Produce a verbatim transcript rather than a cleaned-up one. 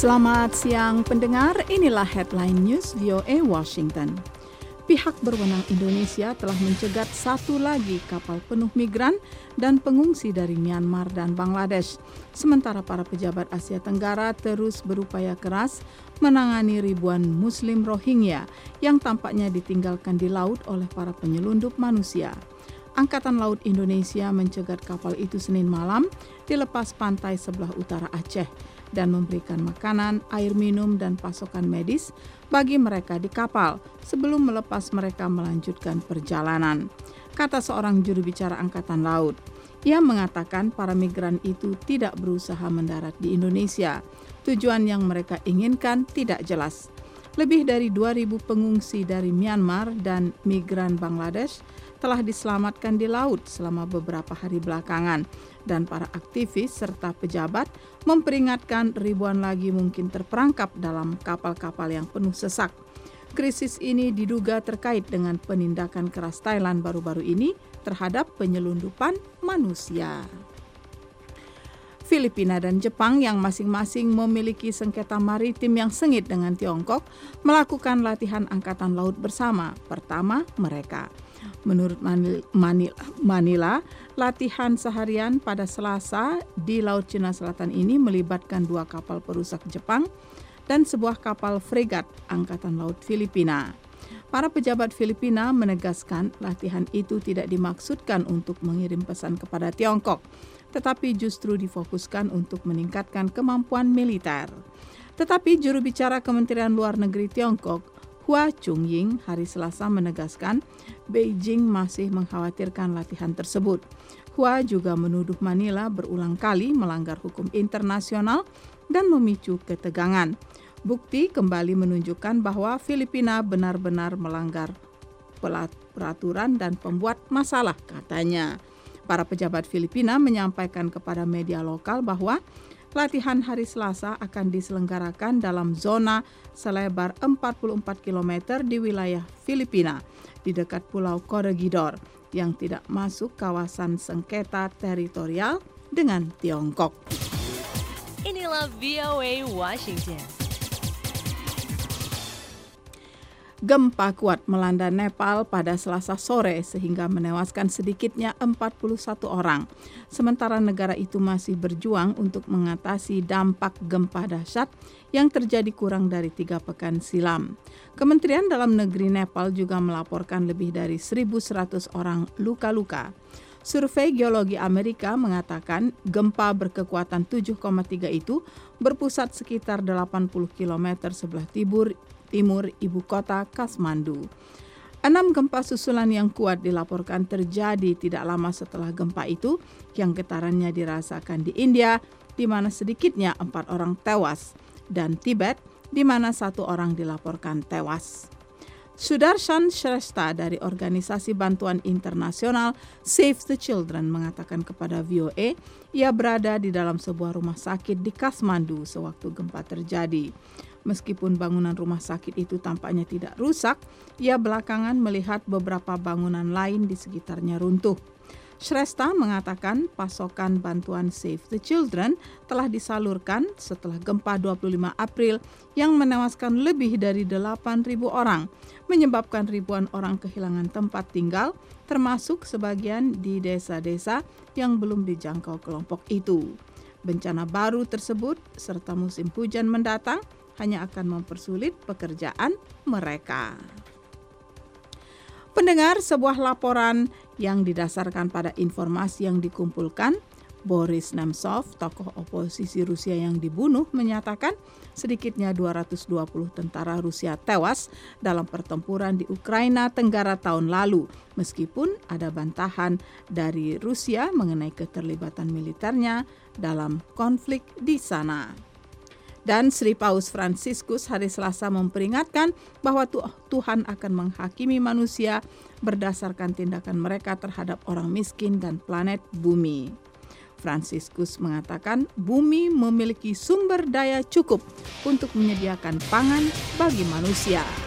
Selamat siang pendengar, inilah headline news V O A Washington. Pihak berwenang Indonesia telah mencegat satu lagi kapal penuh migran dan pengungsi dari Myanmar dan Bangladesh. Sementara para pejabat Asia Tenggara terus berupaya keras menangani ribuan Muslim Rohingya yang tampaknya ditinggalkan di laut oleh para penyelundup manusia. Angkatan Laut Indonesia mencegat kapal itu Senin malam di lepas pantai sebelah utara Aceh dan memberikan makanan, air minum, dan pasokan medis bagi mereka di kapal sebelum melepas mereka melanjutkan perjalanan, kata seorang juru bicara Angkatan Laut. Ia mengatakan para migran itu tidak berusaha mendarat di Indonesia. Tujuan yang mereka inginkan tidak jelas. Lebih dari dua ribu pengungsi dari Myanmar dan migran Bangladesh telah diselamatkan di laut selama beberapa hari belakangan, dan para aktivis serta pejabat memperingatkan ribuan lagi mungkin terperangkap dalam kapal-kapal yang penuh sesak. Krisis ini diduga terkait dengan penindakan keras Thailand baru-baru ini terhadap penyelundupan manusia. Filipina dan Jepang yang masing-masing memiliki sengketa maritim yang sengit dengan Tiongkok melakukan latihan angkatan laut bersama pertama mereka. Menurut Manila, Manila, latihan seharian pada Selasa di Laut Cina Selatan ini melibatkan dua kapal perusak Jepang dan sebuah kapal fregat Angkatan Laut Filipina. Para pejabat Filipina menegaskan latihan itu tidak dimaksudkan untuk mengirim pesan kepada Tiongkok, tetapi justru difokuskan untuk meningkatkan kemampuan militer. Tetapi juru bicara Kementerian Luar Negeri Tiongkok, Hua Chunying, hari Selasa menegaskan Beijing masih mengkhawatirkan latihan tersebut. Hua juga menuduh Manila berulang kali melanggar hukum internasional dan memicu ketegangan. Bukti kembali menunjukkan bahwa Filipina benar-benar melanggar peraturan dan pembuat masalah, katanya. Para pejabat Filipina menyampaikan kepada media lokal bahwa latihan hari Selasa akan diselenggarakan dalam zona selebar empat puluh empat kilometer di wilayah Filipina di dekat Pulau Corregidor yang tidak masuk kawasan sengketa teritorial dengan Tiongkok. Inilah V O A Washington. Gempa kuat melanda Nepal pada Selasa sore sehingga menewaskan sedikitnya empat puluh satu orang. Sementara negara itu masih berjuang untuk mengatasi dampak gempa dahsyat yang terjadi kurang dari tiga pekan silam. Kementerian Dalam Negeri Nepal juga melaporkan lebih dari seribu seratus orang luka-luka. Survei Geologi Amerika mengatakan gempa berkekuatan tujuh koma tiga itu berpusat sekitar delapan puluh kilometer sebelah timur timur ibu kota Kathmandu. Enam gempa susulan yang kuat dilaporkan terjadi tidak lama setelah gempa itu yang getarannya dirasakan di India, di mana sedikitnya empat orang tewas, dan Tibet, di mana satu orang dilaporkan tewas. Sudarshan Shrestha dari organisasi bantuan internasional Save the Children mengatakan kepada V O A, ia berada di dalam sebuah rumah sakit di Kathmandu sewaktu gempa terjadi. Meskipun bangunan rumah sakit itu tampaknya tidak rusak, ia belakangan melihat beberapa bangunan lain di sekitarnya runtuh. Shrestha mengatakan pasokan bantuan Save the Children telah disalurkan setelah gempa dua puluh lima April yang menewaskan lebih dari delapan ribu orang, menyebabkan ribuan orang kehilangan tempat tinggal, termasuk sebagian di desa-desa yang belum dijangkau kelompok itu. Bencana baru tersebut serta musim hujan mendatang hanya akan mempersulit pekerjaan mereka. Pendengar, sebuah laporan yang didasarkan pada informasi yang dikumpulkan, Boris Nemtsov, tokoh oposisi Rusia yang dibunuh, menyatakan sedikitnya dua ratus dua puluh tentara Rusia tewas dalam pertempuran di Ukraina Tenggara tahun lalu, meskipun ada bantahan dari Rusia mengenai keterlibatan militernya dalam konflik di sana. Dan Sri Paus Fransiskus hari Selasa memperingatkan bahwa Tuhan akan menghakimi manusia berdasarkan tindakan mereka terhadap orang miskin dan planet bumi. Fransiskus mengatakan bumi memiliki sumber daya cukup untuk menyediakan pangan bagi manusia.